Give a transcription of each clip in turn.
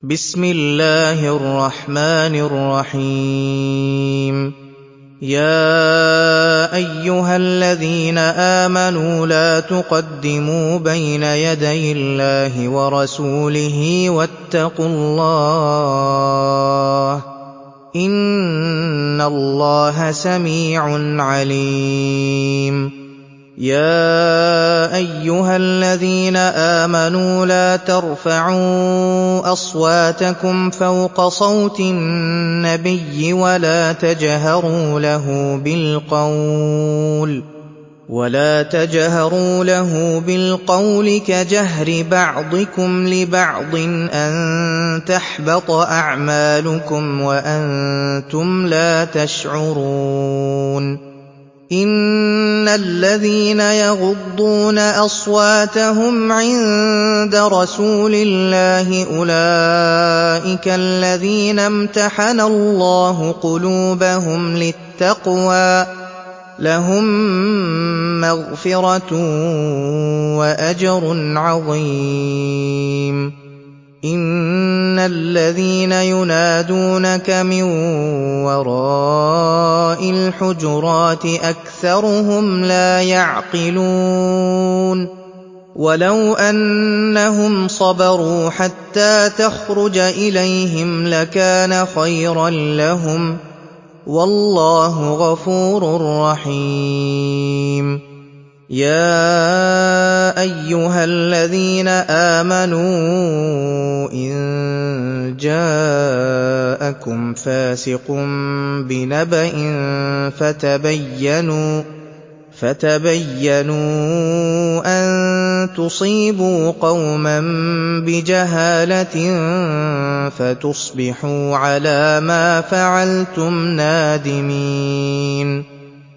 بسم الله الرحمن الرحيم يا أيها الذين آمنوا لا تقدموا بين يدي الله ورسوله واتقوا الله إن الله سميع عليم يا أيها الذين آمنوا لا ترفعوا أصواتكم فوق صوت النبي ولا تجهروا له بالقول كجهر بعضكم لبعض أن تحبط أعمالكم وأنتم لا تشعرون إن الذين يغضون أصواتهم عند رسول الله أولئك الذين امتحن الله قلوبهم للتقوى لهم مغفرة وأجر عظيم إن الذين ينادونك من وراء الحجرات أكثرهم لا يعقلون ولو أنهم صبروا حتى تخرج إليهم لكان خيرا لهم والله غفور رحيم يا أيها الذين آمنوا إن جاءكم فاسق بنبأ فتبينوا أن تصيبوا قوما بجهالة فتصبحوا على ما فعلتم نادمين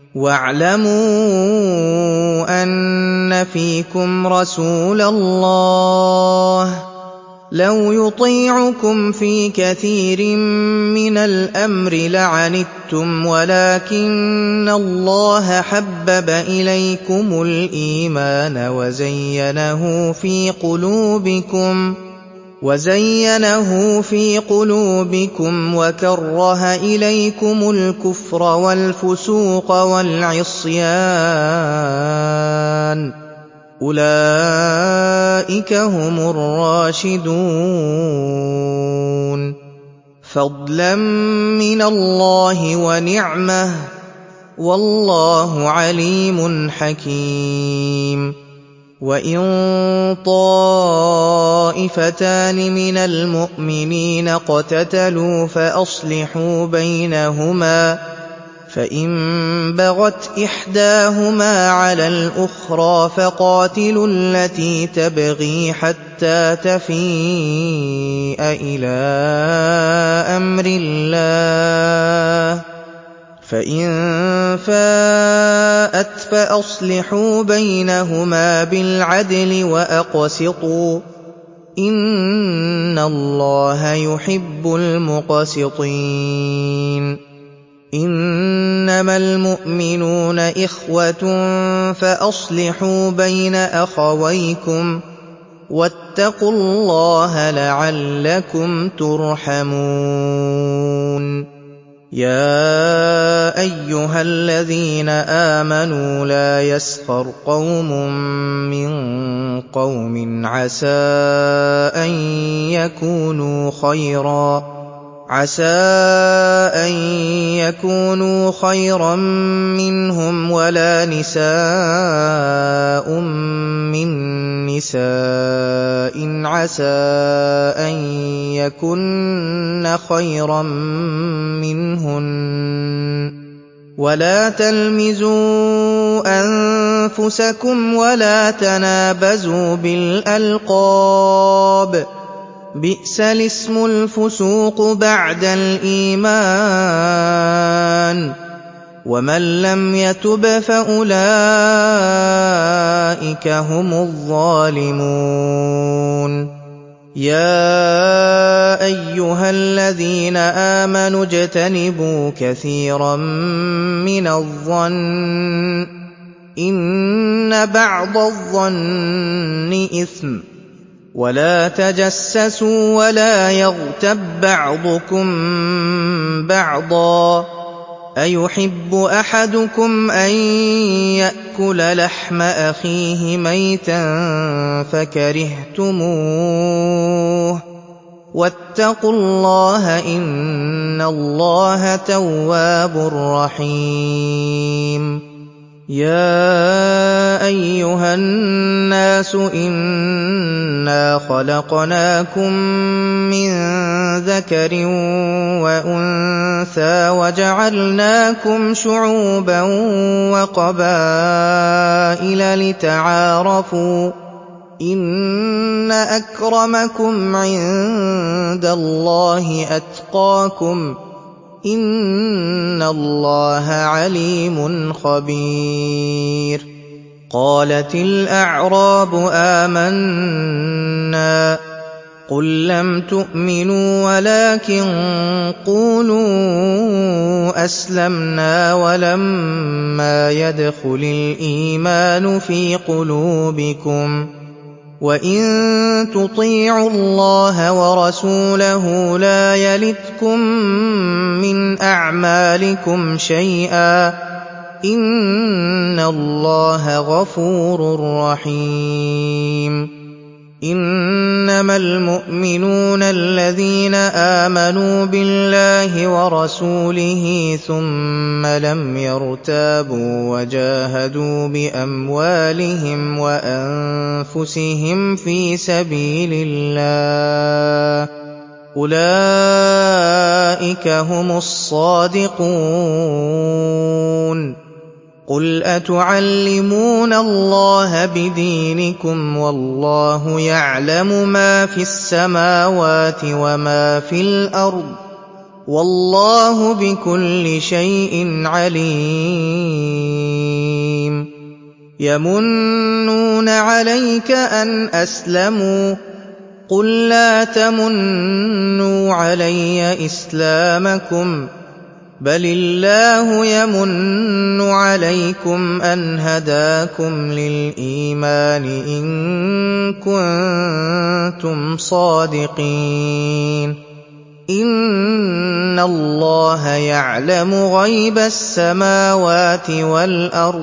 واعلموا أن فيكم رسول الله لو يطيعكم في كثير من الأمر لعنتم ولكن الله حبب إليكم الإيمان وزينه في قلوبكم وكره إليكم الكفر والفسوق والعصيان أولئك هم الراشدون فضلا من الله ونعمة والله عليم حكيم وإن طائفتان من المؤمنين اقتتلوا فأصلحوا بينهما فإن بغت إحداهما على الأخرى فقاتلوا التي تبغي حتى تفيء إلى أمر الله فإن فاءت فأصلحوا بينهما بالعدل وأقسطوا إن الله يحب المقسطين إنما المؤمنون إخوة فأصلحوا بين أخويكم واتقوا الله لعلكم ترحمون يا أيها الذين آمنوا لا يسخر قوم من قوم عسى أن يكونوا خيرا منهم ولا نساء من نساء عسى أن يكن خيرا منهن ولا تلمزوا أنفسكم ولا تنابزوا بالألقاب بئس الاسم الفسوق بعد الإيمان ومن لم يتب فأولئك هم الظالمون يا أيها الذين آمنوا اجتنبوا كثيرا من الظن إن بعض الظن إثم ولا تجسسوا ولا يغتب بعضكم بعضا أيحب أحدكم أن يأكل لحم أخيه ميتا فكرهتموه واتقوا الله إن الله تواب رحيم يا أيها الناس إنا خلقناكم من ذكر وأنثى وجعلناكم شعوبا وقبائل لتعارفوا إن أكرمكم عند الله أتقاكم إن الله عليم خبير قالت الأعراب آمنا قل لم تؤمنوا ولكن قولوا أسلمنا ولما يدخل الإيمان في قلوبكم وإن تطيعوا الله ورسوله لا يلتكم من أعمالكم شيئا إن الله غفور رحيم إنما المؤمنون الذين آمنوا بالله ورسوله ثم لم يرتابوا وجاهدوا بأموالهم وأنفسهم في سبيل الله أولئك هم الصادقون قل أتعلمون الله بدينكم والله يعلم ما في السماوات وما في الأرض والله بكل شيء عليم يمنون عليك أن أسلموا قل لا تمنوا علي إسلامكم بل الله يمن عليكم أن هداكم للإيمان إن كنتم صادقين إن الله يعلم غيب السماوات والأرض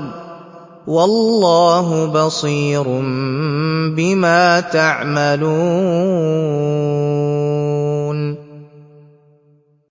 والله بصير بما تعملون